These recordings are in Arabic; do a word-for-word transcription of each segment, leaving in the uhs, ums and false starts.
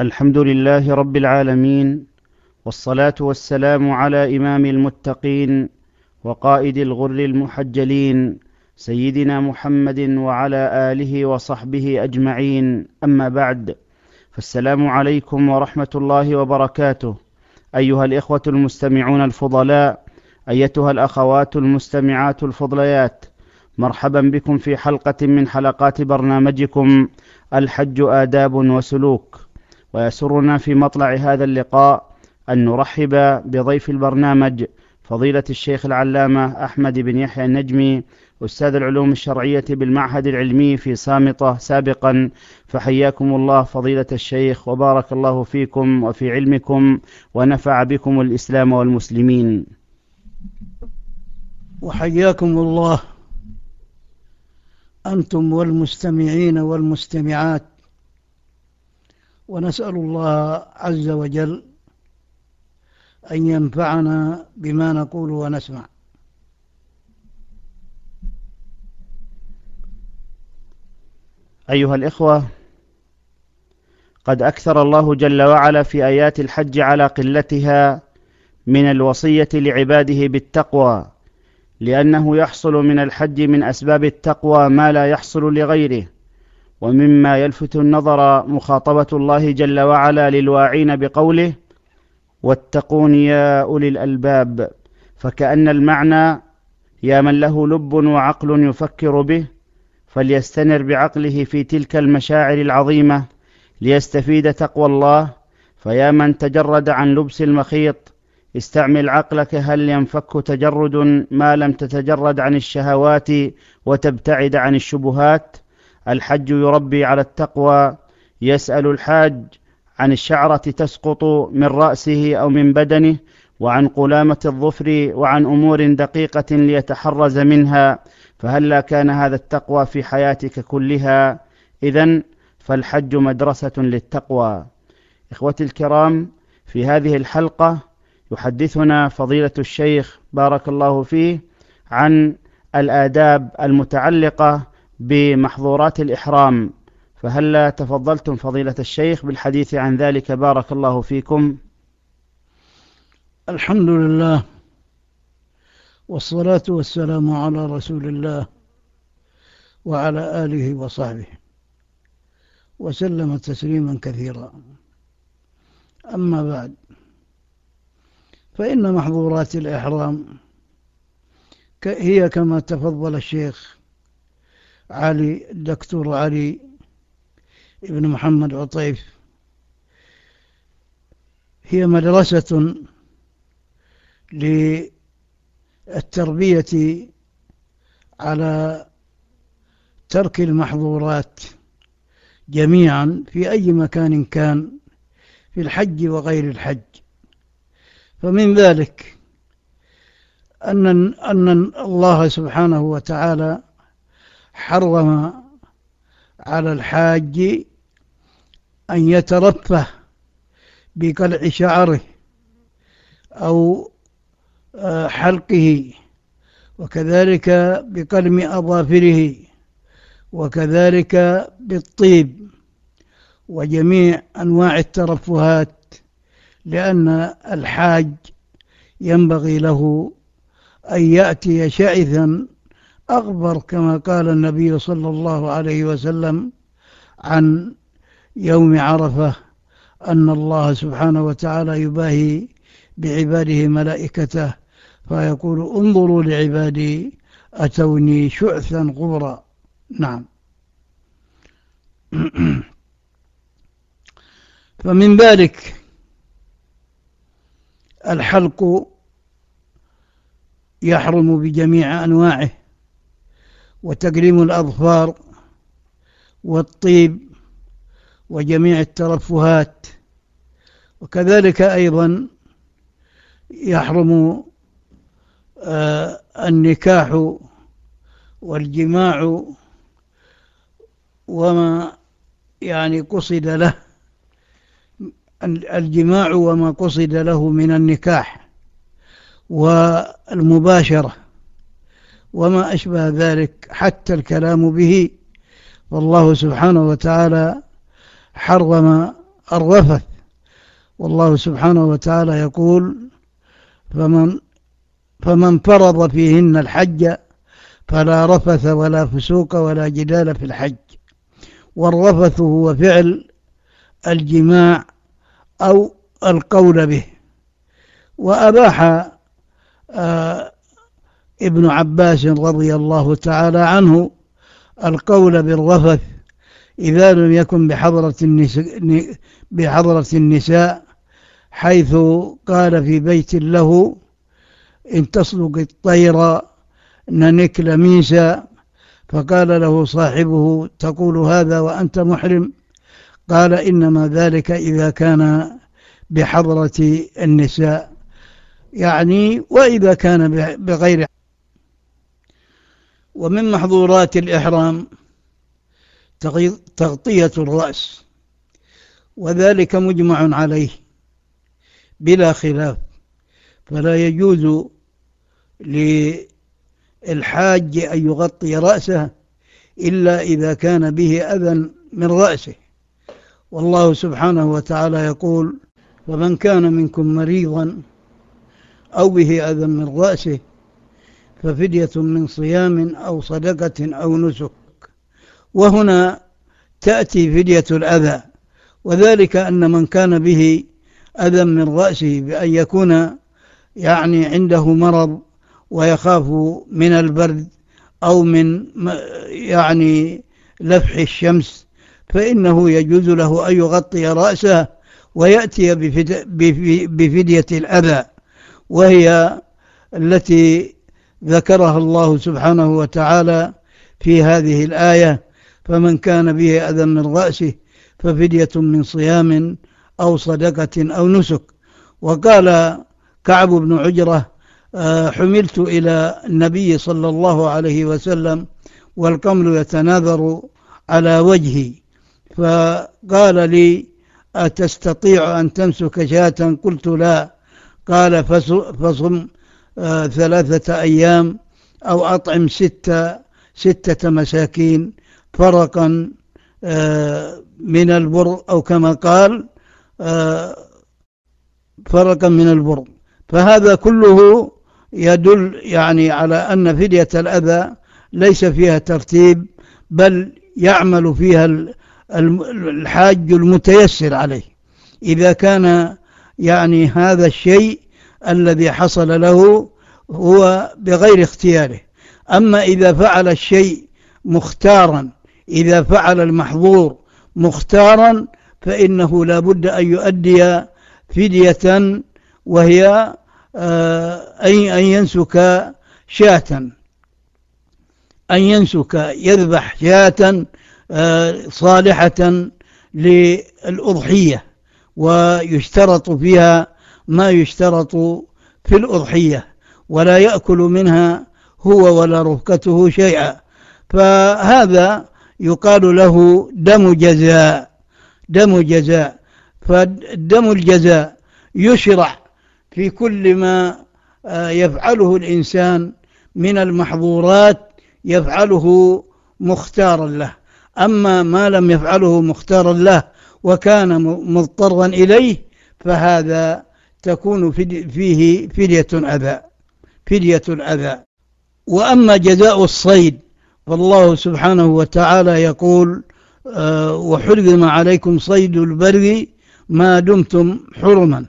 الحمد لله رب العالمين، والصلاة والسلام على إمام المتقين وقائد الغر المحجلين سيدنا محمد وعلى آله وصحبه أجمعين. أما بعد، فالسلام عليكم ورحمة الله وبركاته. أيها الإخوة المستمعون الفضلاء، أيتها الأخوات المستمعات الفضليات، مرحبا بكم في حلقة من حلقات برنامجكم الحج آداب وسلوك. ويسرنا في مطلع هذا اللقاء أن نرحب بضيف البرنامج فضيلة الشيخ العلامة أحمد بن يحيى النجمي، أستاذ العلوم الشرعية بالمعهد العلمي في صامتة سابقا. فحياكم الله فضيلة الشيخ، وبارك الله فيكم وفي علمكم، ونفع بكم الإسلام والمسلمين. وحياكم الله أنتم والمستمعين والمستمعات، ونسأل الله عز وجل أن ينفعنا بما نقول ونسمع. أيها الإخوة، قد أكثر الله جل وعلا في آيات الحج على قلتها من الوصية لعباده بالتقوى، لأنه يحصل من الحج من أسباب التقوى ما لا يحصل لغيره. ومما يلفت النظر مخاطبة الله جل وعلا للواعين بقوله: واتقون يا أولي الألباب، فكأن المعنى يا من له لب وعقل يفكر به فليستنر بعقله في تلك المشاعر العظيمة ليستفيد تقوى الله. فيا من تجرد عن لبس المخيط، استعمل عقلك، هل ينفك تجرد ما لم تتجرد عن الشهوات وتبتعد عن الشبهات؟ الحج يربي على التقوى. يسأل الحاج عن الشعرة تسقط من رأسه أو من بدنه، وعن قلامة الظفر، وعن أمور دقيقة ليتحرز منها. فهلا كان هذا التقوى في حياتك كلها؟ إذن فالحج مدرسة للتقوى. إخوتي الكرام، في هذه الحلقة يحدثنا فضيلة الشيخ بارك الله فيه عن الآداب المتعلقة بمحظورات الإحرام. فهلا تفضلتم فضيلة الشيخ بالحديث عن ذلك، بارك الله فيكم. الحمد لله، والصلاة والسلام على رسول الله وعلى آله وصحبه وسلم تسليما كثيرا. أما بعد، فإن محظورات الإحرام هي كما تفضل الشيخ علي الدكتور علي ابن محمد عطيف، هي مدرسة للتربية على ترك المحظورات جميعا في أي مكان كان، في الحج وغير الحج. فمن ذلك أن أن الله سبحانه وتعالى حرم على الحاج أن يترفه بقلع شعره أو حلقه، وكذلك بقلم أظافره، وكذلك بالطيب وجميع أنواع الترفهات، لأن الحاج ينبغي له أن يأتي شعثا أغبر، كما قال النبي صلى الله عليه وسلم عن يوم عرفة أن الله سبحانه وتعالى يباهي بعباده ملائكته فيقول: انظروا لعبادي أتوني شعثا غبرا. نعم. فمن ذلك الحلق يحرم بجميع أنواعه، وتقليم الأظفار، والطيب، وجميع الترفهات. وكذلك أيضا يحرم آه النكاح والجماع وما يعني قصد له، الجماع وما قصد له من النكاح والمباشرة وما أشبه ذلك، حتى الكلام به. والله سبحانه وتعالى حرم الرفث. والله سبحانه وتعالى يقول: فمن, فمن فرض فيهن الحج فلا رفث ولا فسوق ولا جدال في الحج. والرفث هو فعل الجماع أو القول به. وأباح آه ابن عباس رضي الله تعالى عنه القول بالرفث إذا لم يكن بحضرة النساء, بحضرة النساء، حيث قال في بيت له: إن تصدق الطير ننكل ميسا. فقال له صاحبه: تقول هذا وأنت محرم؟ قال: إنما ذلك إذا كان بحضرة النساء، يعني وإذا كان بغير. ومن محظورات الإحرام تغطية الرأس، وذلك مجمع عليه بلا خلاف، فلا يجوز للحاج أن يغطي رأسه إلا إذا كان به أذى من رأسه. والله سبحانه وتعالى يقول: ومن كان منكم مريضا أو به أذى من رأسه ففدية من صيام أو صدقة أو نسك. وهنا تأتي فدية الأذى، وذلك أن من كان به أذى من رأسه بأن يكون يعني عنده مرض ويخاف من البرد أو من يعني لفح الشمس، فإنه يجوز له أن يغطي رأسه ويأتي بفدية الأذى، وهي التي ذكرها الله سبحانه وتعالى في هذه الآية: فمن كان به أذى من رأسه ففدية من صيام أو صدقة أو نسك. وقال كعب بن عجرة: حملت إلى النبي صلى الله عليه وسلم والقمل يتناثر على وجهي، فقال لي: أتستطيع أن تمسك شاة؟ قلت: لا. قال: فصم ثلاثة أيام أو أطعم ستة, ستة مساكين فرقا من البر، أو كما قال فرقا من البر. فهذا كله يدل يعني على أن فدية الأذى ليس فيها ترتيب، بل يعمل فيها الحاج المتيسر عليه إذا كان يعني هذا الشيء الذي حصل له هو بغير اختياره. أما إذا فعل الشيء مختارا، إذا فعل المحظور مختارا، فإنه لا بد أن يؤدي فدية، وهي أن ينسك شاة، أن ينسك يذبح شاة صالحة للأضحية، ويشترط فيها ما يشترط في الأضحية، ولا يأكل منها هو ولا رفقته شيئا. فهذا يقال له دم جزاء، دم جزاء. فالدم الجزاء يشرع في كل ما يفعله الإنسان من المحظورات، يفعله مختارا له. أما ما لم يفعله مختارا له وكان مضطرا إليه، فهذا تكون فيه فدية أذى، فدية الأذى. وأما جزاء الصيد فالله سبحانه وتعالى يقول: وحرم عليكم صيد البر ما دمتم حرما.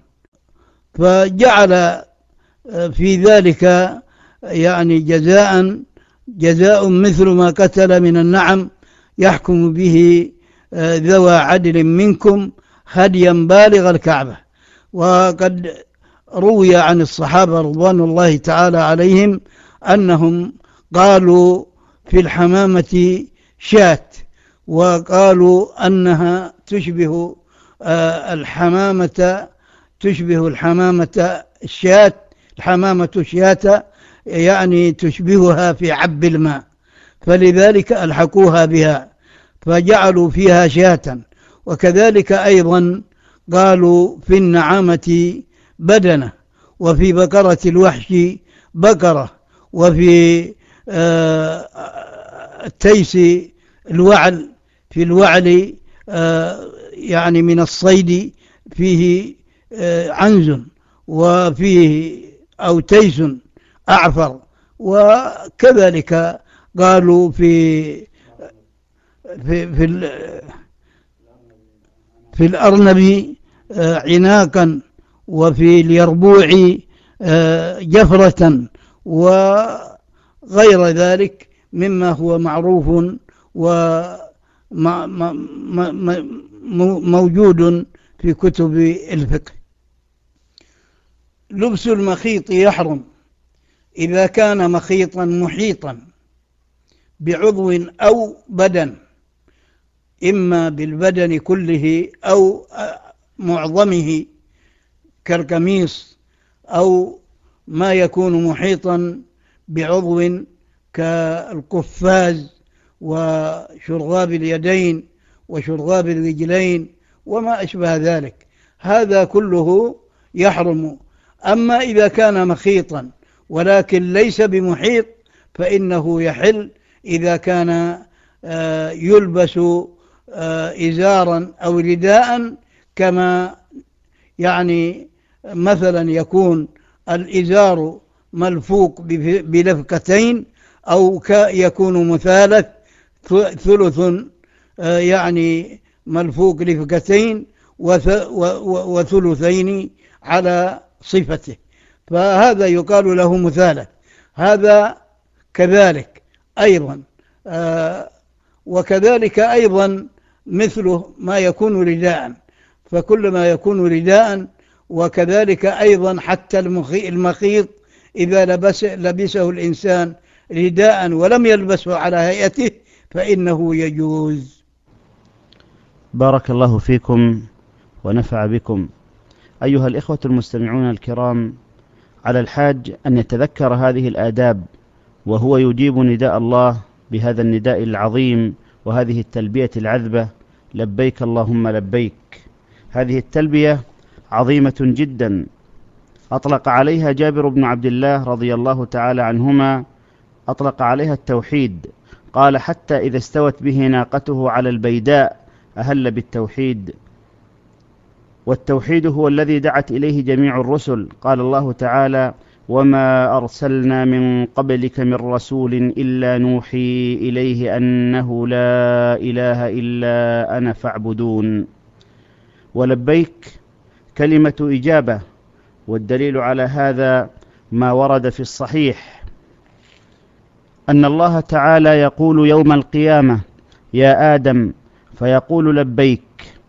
فجعل في ذلك يعني جزاء جزاء مثل ما قتل من النعم يحكم به ذوى عدل منكم هديا بالغ الكعبة. وقد روي عن الصحابة رضوان الله تعالى عليهم أنهم قالوا في الحمامة شاة، وقالوا أنها تشبه الحمامة تشبه الحمامة الشاة، الحمامة الشاة يعني تشبهها في عب الماء، فلذلك ألحقوها بها فجعلوا فيها شاة. وكذلك أيضا قالوا في النعامة بدنة، وفي بقرة الوحش بقرة، وفي التيس الوعل، في الوعل يعني من الصيد فيه عنز وفيه أو تيس أعفر. وكذلك قالوا في في في, في الأرنب عناقا، وفي اليربوع جفرة، وغير ذلك مما هو معروف وموجود في كتب الفقه. لبس المخيط يحرم إذا كان مخيطا محيطا بعضو أو بدن، إما بالبدن كله أو معظمه كالقميص، أو ما يكون محيطا بعضو كالقفاز وشرغاب اليدين وشرغاب الرجلين وما أشبه ذلك، هذا كله يحرم. أما إذا كان مخيطا ولكن ليس بمحيط فإنه يحل إذا كان يلبس إزارا أو رداء، كما يعني مثلا يكون الإزار ملفوق بلفقتين، أو يكون مثالث ثلث يعني ملفوق لفقتين وثلثين على صفته، فهذا يقال له مثالث. هذا كذلك أيضا، آه وكذلك أيضا مثله ما يكون رداء، فكل ما يكون رداء. وكذلك أيضا حتى المخيط إذا لبس لبسه الإنسان رداء ولم يلبسه على هيئته فإنه يجوز. بارك الله فيكم ونفع بكم. أيها الإخوة المستمعون الكرام، على الحاج أن يتذكر هذه الآداب وهو يجيب نداء الله بهذا النداء العظيم وهذه التلبية العذبة: لبيك اللهم لبيك. هذه التلبية عظيمة جدا، أطلق عليها جابر بن عبد الله رضي الله تعالى عنهما، أطلق عليها التوحيد، قال: حتى إذا استوت به ناقته على البيداء أهل بالتوحيد. والتوحيد هو الذي دعت إليه جميع الرسل. قال الله تعالى: وما أرسلنا من قبلك من رسول إلا نوحي إليه أنه لا إله إلا أنا فاعبدون. ولبيك كلمة إجابة، والدليل على هذا ما ورد في الصحيح أن الله تعالى يقول يوم القيامة: يا آدم، فيقول لبيك.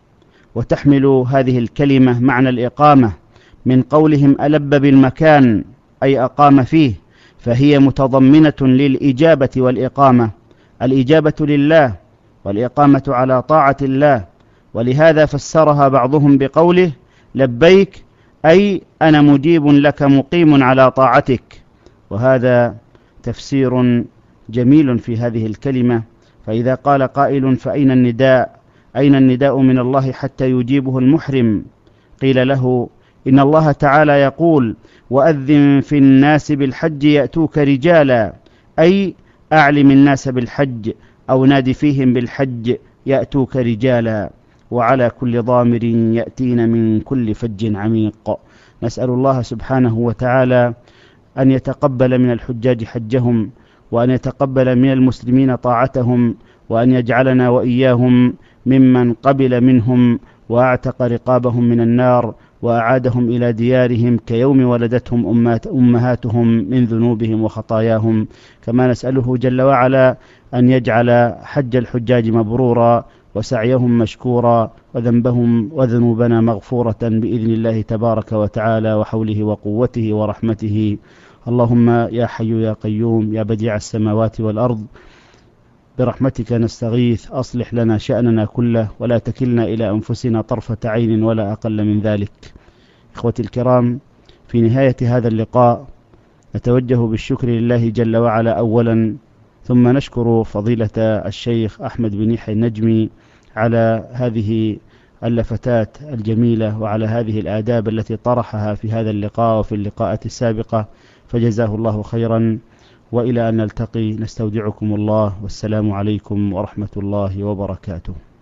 وتحمل هذه الكلمة معنى الإقامة من قولهم ألب بالمكان، أي أقام فيه، فهي متضمنة للإجابة والإقامة، الإجابة لله والإقامة على طاعة الله. ولهذا فسرها بعضهم بقوله لبيك، أي أنا مجيب لك مقيم على طاعتك. وهذا تفسير جميل في هذه الكلمة. فإذا قال قائل: فأين النداء؟ أين النداء من الله حتى يجيبه المحرم؟ قيل له: إن الله تعالى يقول: وأذن في الناس بالحج يأتوك رجالا، أي أعلم الناس بالحج، أو نادي فيهم بالحج يأتوك رجالا، وعلى كل ضامر يأتين من كل فج عميق. نسأل الله سبحانه وتعالى أن يتقبل من الحجاج حجهم، وأن يتقبل من المسلمين طاعتهم، وأن يجعلنا وإياهم ممن قبل منهم وأعتق رقابهم من النار، وأعادهم إلى ديارهم كيوم ولدتهم أمهاتهم من ذنوبهم وخطاياهم. كما نسأله جل وعلا أن يجعل حج الحجاج مبرورا، وسعيهم مشكورا، وذنبهم وذنوبنا مغفورة بإذن الله تبارك وتعالى، وحوله وقوته ورحمته. اللهم يا حي يا قيوم يا بديع السماوات والأرض، برحمتك نستغيث، أصلح لنا شأننا كله، ولا تكلنا إلى أنفسنا طرفة عين ولا أقل من ذلك. إخوتي الكرام، في نهاية هذا اللقاء نتوجه بالشكر لله جل وعلا أولا، ثم نشكر فضيلة الشيخ أحمد بن يحيى النجمي على هذه اللفتات الجميلة وعلى هذه الآداب التي طرحها في هذا اللقاء وفي اللقاءات السابقة، فجزاه الله خيرا. وإلى أن نلتقي نستودعكم الله، والسلام عليكم ورحمة الله وبركاته.